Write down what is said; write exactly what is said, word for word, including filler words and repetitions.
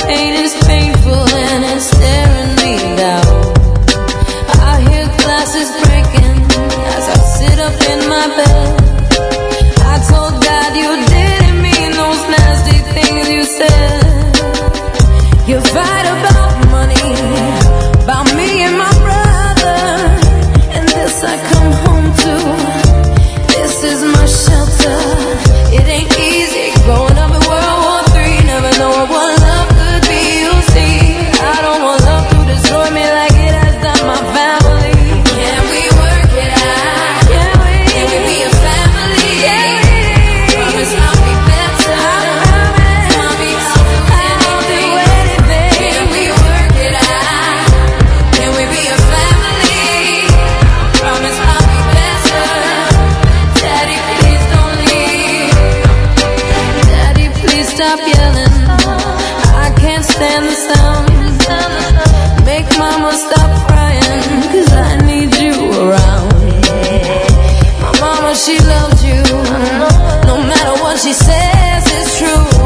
pain is painful and it's staring me down. I hear glasses breaking as I sit up in my bed. I told God you didn't mean those nasty things you said. You fight about money, about me and my brother, and this I come home to. This is my shelter. It ain't easy growing up in World War Three, never knowing what love could be. You see, I don't want love to destroy me like it has done my family. Can we work it out? Can we? Can we be a family? Can we? Promise I'll be better. I promise. Mommy, I'll do anything. I'll do anything. Can we work it out? Can we be a family? Promise I'll be better. Daddy, please don't leave. Daddy, please stop yelling. I can't stand the sound. Make mama stop crying, 'cause I need you around. My mama, she loves you. No matter what she says, it's true.